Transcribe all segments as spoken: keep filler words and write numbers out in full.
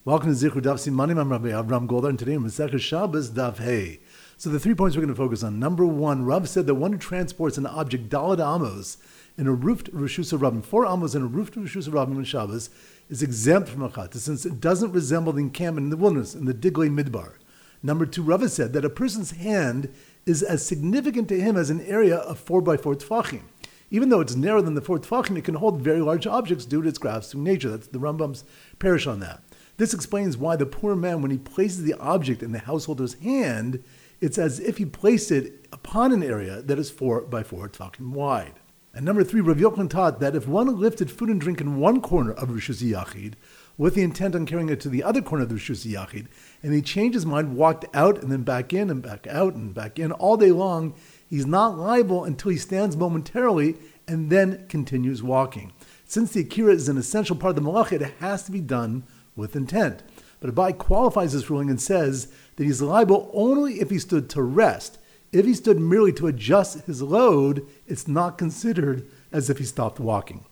Welcome to Zichru Daf Simanim. I'm Rabbi Avram Goldar, and today in Masechah Shabbos Daf Hey. So the three points we're going to focus on. Number one, Rav said that one who transports an object Dalad Amos in a roofed Rishus Rabbim, four Amos in a roofed Rishus Rabbim in Shabbos, is exempt from Achat, since it doesn't resemble the encampment in the wilderness, in the Diglei Midbar. Number two, Rav said that a person's hand is as significant to him as an area of four by four tefachim. Even though it's narrower than the four tefachim, it can hold very large objects due to its grasping nature. That's the Rambam's parish on that. This explains why the poor man, when he places the object in the householder's hand, it's as if he placed it upon an area that is four by four tefachim wide. And number three, Rav Yochanan taught that if one lifted food and drink in one corner of Rishus Yachid, with the intent on carrying it to the other corner of the Rishus Yachid, and he changed his mind, walked out and then back in and back out and back in all day long, he's not liable until he stands momentarily and then continues walking. Since the Akira is an essential part of the Malacha, it has to be done with intent. But Abai qualifies this ruling and says that he's liable only if he stood to rest. If he stood merely to adjust his load, it's not considered as if he stopped walking.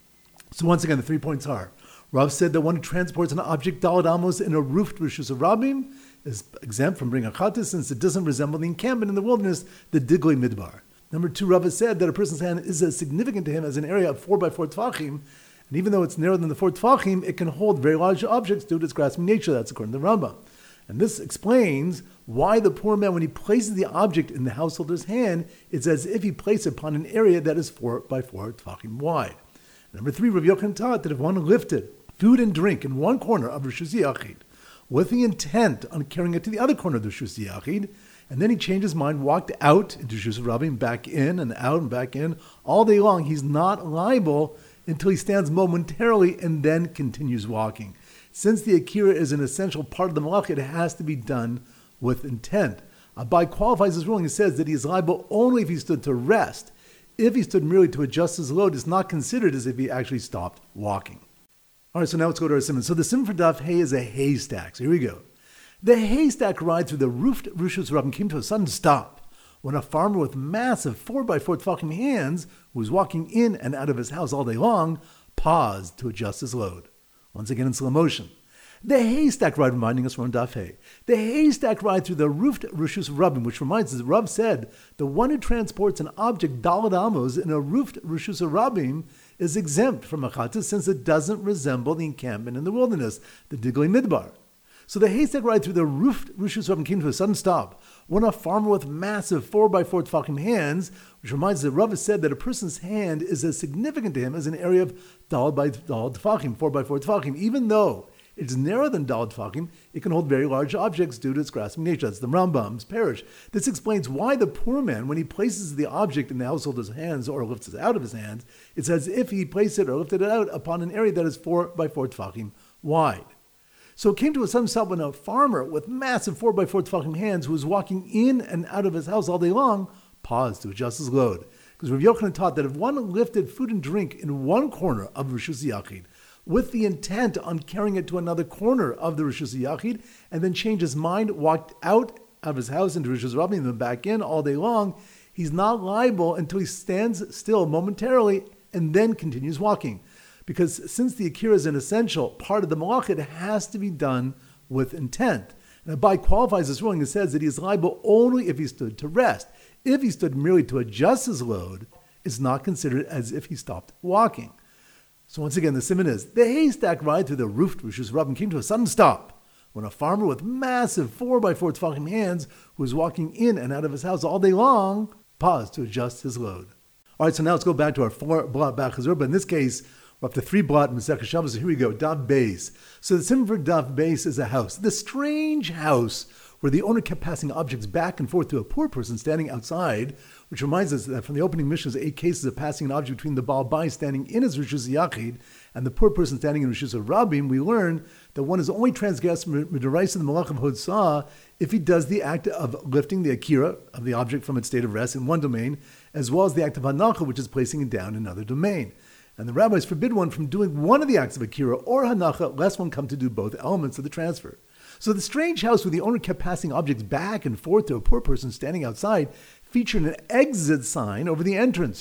So once again, the three points are, Rav said that one who transports an object Dalad Amos in a roofed Rishus Rabbim is exempt from bringing Achatas, since it doesn't resemble the encampment in the wilderness, the Diglei Midbar. Number two, Rav said that a person's hand is as significant to him as an area of four by four tefachim, and even though it's narrower than the four tefachim, it can hold very large objects due to its grasping nature. That's according to the Rambam. And this explains why the poor man, when he places the object in the householder's hand, it's as if he placed it upon an area that is four by four tefachim wide. Number three, Rav Yochanan taught that if one lifted food and drink in one corner of Rishus Yachid, with the intent on carrying it to the other corner of the Rishus Yachid, and then he changed his mind, walked out into Rishus Rabbim, back in and out and back in, all day long, he's not liable until he stands momentarily and then continues walking. Since the Akira is an essential part of the Malach, it has to be done with intent. Abai qualifies his ruling and says that he is liable only if he stood to rest. If he stood merely to adjust his load, it's not considered as if he actually stopped walking. All right, so now let's go to our simon. So the simon for Daf Hay is a haystack. So here we go. The haystack ride through the roofed Rishus Rabbim came to a sudden stop when a farmer with massive four by four tefachim hands, who was walking in and out of his house all day long, paused to adjust his load. Once again in slow motion. The haystack ride, reminding us from Daf Hay. The haystack ride through the roofed Rishus Rabbim, which reminds us that Rav said, the one who transports an object Dalad Amos in a roofed Rishus Rabbim is exempt from Achatas, since it doesn't resemble the encampment in the wilderness, the Diglei Midbar. So the haystack ride through the roofed Rishus Rabbim came to a sudden stop when a farmer with massive four by four tefachim hands, which reminds us that Rav said that a person's hand is as significant to him as an area of dalad by dalad tefachim, four by four tefachim. Even though it's narrower than dalad tefachim, it can hold very large objects due to its grasping nature. That's the Rambam's parish. This explains why the poor man, when he places the object in the householder's hands or lifts it out of his hands, it's as if he placed it or lifted it out upon an area that is four by four tefachim wide. So it came to a sudden stop when a farmer with massive four by four tefachim hands, who was walking in and out of his house all day long, paused to adjust his load. Because Rav Yochanan taught that if one lifted food and drink in one corner of Rishus Yachid, with the intent on carrying it to another corner of the Rishus Yachid, and then changed his mind, walked out of his house into Rishus Rabbim and then back in all day long, he's not liable until he stands still momentarily and then continues walking. Because since the Akira is an essential part of the Malach, it has to be done with intent. And Abai qualifies this ruling and says that he is liable only if he stood to rest. If he stood merely to adjust his load, it's not considered as if he stopped walking. So once again, the simon is, the haystack ride through the roofed Rishus Rabbim came to a sudden stop when a farmer with massive four by four tefachim hands, who was walking in and out of his house all day long, paused to adjust his load. All right, so now let's go back to our four blot back chazur, but in this case, we're up to three blot in Masechah Shabbos. So here we go, Daf Beis. So the simon for Daf Beis is a house, the strange house where the owner kept passing objects back and forth to a poor person standing outside, which reminds us that from the opening Mishnah's eight cases of passing an object between the Baal Bayis standing in his Rishus Yachid and the poor person standing in Rishus Rabbim, we learn that one is only transgressed midaraisa the Malach of Hodsah if he does the act of lifting the Akira of the object from its state of rest in one domain, as well as the act of Hanacha, which is placing it down in another domain. And the rabbis forbid one from doing one of the acts of Akira or Hanacha, lest one come to do both elements of the transfer. So the strange house where the owner kept passing objects back and forth to a poor person standing outside featured an exit sign over the entrance,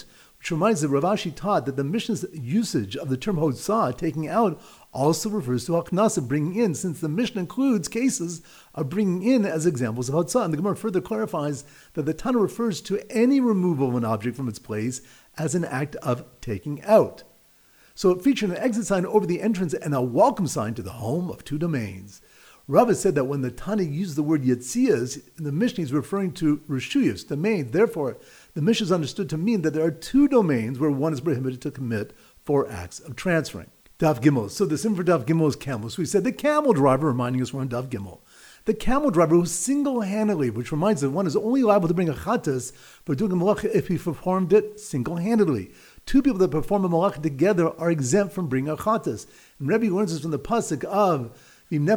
which reminds that Rav Ashi taught that the Mishnah's usage of the term hotzah, taking out, also refers to haknasa, bringing in, since the Mishnah includes cases of bringing in as examples of hotzah. And the Gemara further clarifies that the Tana refers to any removal of an object from its place as an act of taking out. So it featured an exit sign over the entrance and a welcome sign to the home of two domains. Rava said that when the Tana used the word Yetzias, the Mishnah is referring to Rishuyos, domains. Therefore, the Mishnah is understood to mean that there are two domains where one is prohibited to commit four acts of transferring. Daf Gimel. So the sim for Daf Gimel is camel. So we said the camel driver, reminding us we're on Daf Gimel. The camel driver who single-handedly, which reminds us that one is only liable to bring a chatas for doing a malacha if he performed it single-handedly. Two people that perform a malacha together are exempt from bringing a chatas. And Rebbe learns this from the pasuk of if an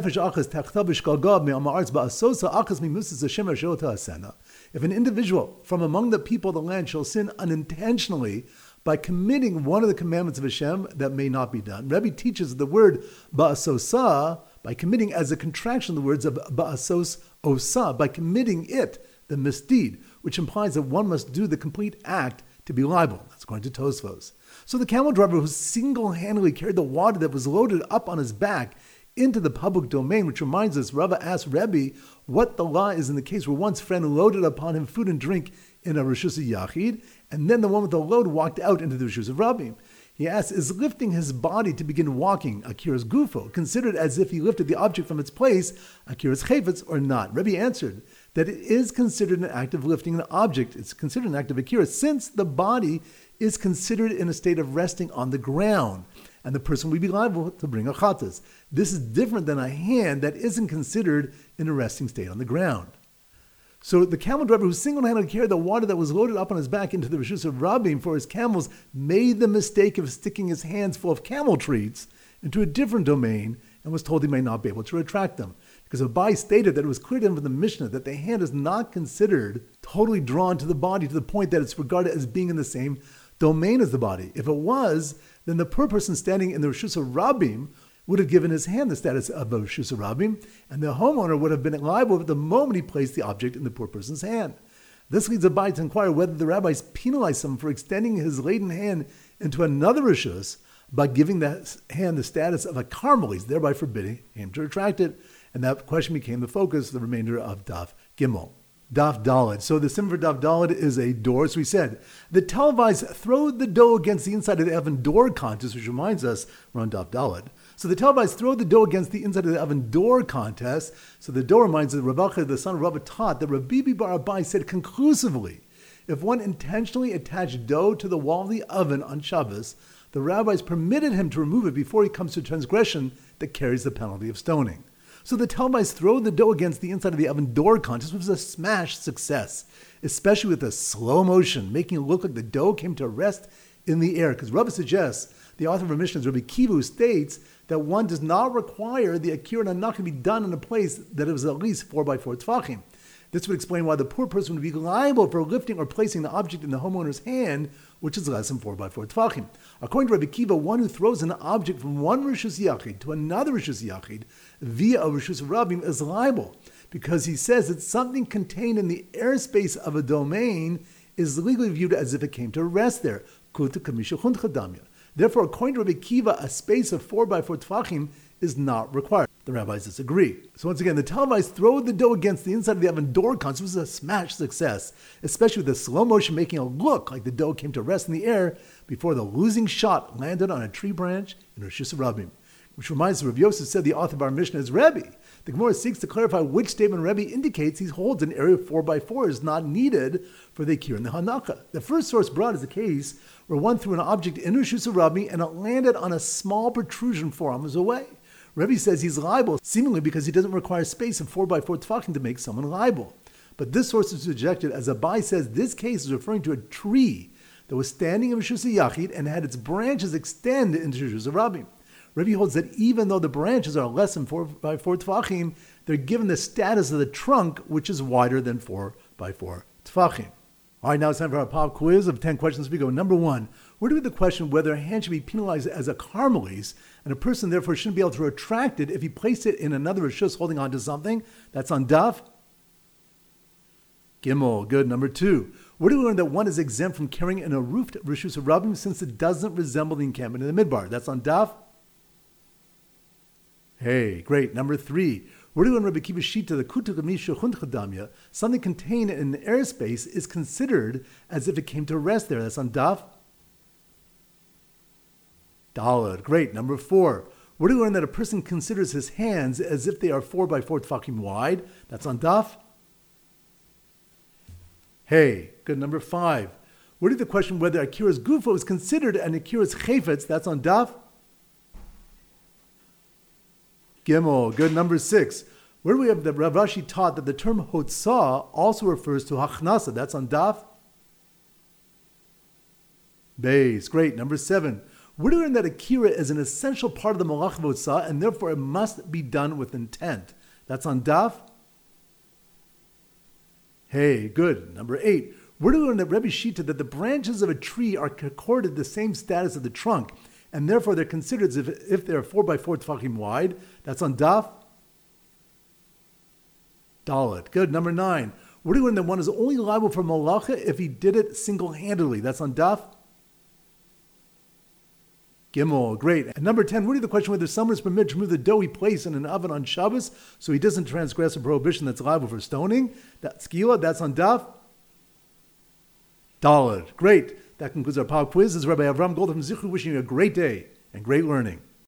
individual from among the people of the land shall sin unintentionally by committing one of the commandments of Hashem, that may not be done. Rebbe teaches the word ba'asosa by committing as a contraction of the words of ba'asos osa, by committing it, the misdeed, which implies that one must do the complete act to be liable. That's according to Tosfos. So the camel driver who single-handedly carried the water that was loaded up on his back into the public domain, which reminds us, Rava asked Rebbe what the law is in the case where one's friend loaded upon him food and drink in a Rishus Yachid, and then the one with the load walked out into the Rishus of Rabim. He asked, is lifting his body to begin walking, Akira's Gufo, considered as if he lifted the object from its place, Akira's Chayfetz, or not? Rebbe answered that it is considered an act of lifting an object. It's considered an act of Akira, since the body is considered in a state of resting on the ground, and the person will be liable to bring a chatas. This is different than a hand that isn't considered in a resting state on the ground. So the camel driver who single-handedly carried the water that was loaded up on his back into the Rishus of Rabim for his camels made the mistake of sticking his hands full of camel treats into a different domain and was told he may not be able to retract them. Because Abai stated that it was clear to him from the Mishnah that the hand is not considered totally drawn to the body to the point that it's regarded as being in the same domain as the body. If it was, then the poor person standing in the Rishus of Rabim would have given his hand the status of a Rishus of Rabim, and the homeowner would have been liable at the moment he placed the object in the poor person's hand. This leads Abai to inquire whether the rabbis penalized him for extending his laden hand into another Rishus by giving that hand the status of a Carmelis, thereby forbidding him to retract it. And that question became the focus of the remainder of Daf Gimel. Daf Daled. So the sim for Daf Daled is a door. So we said, the televised throw the dough against the inside of the oven door contest, which reminds us we're on Daf Daled. So the televised throw the dough against the inside of the oven door contest. So the door reminds us that Rav Acha, the son of Rabbah, taught that Rabbi Bar Abai said conclusively, if one intentionally attached dough to the wall of the oven on Shabbos, the rabbis permitted him to remove it before he comes to transgression that carries the penalty of stoning. So the televised throw the dough against the inside of the oven door contest was a smash success, especially with a slow motion, making it look like the dough came to rest in the air. Because Rabbah suggests, the author of our Mishnah, Rabbi Kiva, who states that one does not require the Akira Nanach to be done in a place that it was at least four by four tefachim. This would explain why the poor person would be liable for lifting or placing the object in the homeowner's hand, which is less than four by four tefachim. According to Rabbi Kiva, one who throws an object from one Rishus Yachid to another Rishus Yachid via a Rishus Rabim is liable, because he says that something contained in the airspace of a domain is legally viewed as if it came to rest there. Therefore, according to Rabbi Kiva, a space of four by four tefachim is not required. The rabbis disagree. So once again, the televised throw the dough against the inside of the oven door contest was a smash success, especially with the slow motion making it look like the dough came to rest in the air before the losing shot landed on a tree branch in Rishus Rabim. Which reminds us, Rav Yosef said the author of our Mishnah is Rebbe. The Gemara seeks to clarify which statement Rebbe indicates he holds an area of four by four is not needed for the Akira and the Hanaka. The first source brought is a case where one threw an object in Rishus Rabim and it landed on a small protrusion four arms away. Rebbe says he's liable, seemingly because he doesn't require space of four by four tefachim to make someone liable. But this source is rejected, as Abai says this case is referring to a tree that was standing in Rishus Yachid and had its branches extend into Rishus Rabim. Rebbe holds that even though the branches are less than four by four tefachim, they're given the status of the trunk, which is wider than four by four tefachim. All right, now it's time for our pop quiz of ten questions. We go. Number one, where do we have the question whether a hand should be penalized as a Carmelis, and a person therefore shouldn't be able to retract it if he placed it in another Rishus holding on to something? That's on Daf Gimel. Good. Number two, Where do we learn that one is exempt from carrying in a roofed Rishus Rabbim since it doesn't resemble the encampment in the Midbar? That's on Daf. Hey, great. Number three. Where do we learn Rabbi Akiva Shita, the Kutuk Misha Chadamya, something contained in an airspace is considered as if it came to rest there? That's on Daf. Daled. Great. Number four. Where do we learn that a person considers his hands as if they are four by four tefachim wide? That's on Daf. Hey, good. Number five. Where did the question whether Akira's Gufo is considered an Akira's Chayfetz? That's on Daf. Gimel. Good. Number six. Where do we have that Rav Rashi taught that the term Hotzah also refers to Hachnasa? That's on Daf. Beis. Great. Number seven. Where do we learn that Akira is an essential part of the Malach Hotzah and therefore it must be done with intent? That's on Daf. Hey, good. Number eight. Where do we learn that Rebbe Shita that the branches of a tree are accorded the same status of the trunk, and therefore they're considered as if, if they're four by four tefachim wide? That's on Daf. Dalet. Good. Number nine. Where do we learn that one is only liable for malacha if he did it single-handedly? That's on Daf. Gimel. Great. And number ten, what is the question whether someone is permitted to remove the dough he placed in an oven on Shabbos so he doesn't transgress a prohibition that's liable for stoning? That's Skila. That's on Daf. Dalet. Great. That concludes our Power Quiz. This is Rabbi Avram Goldman from Zichru wishing you a great day and great learning.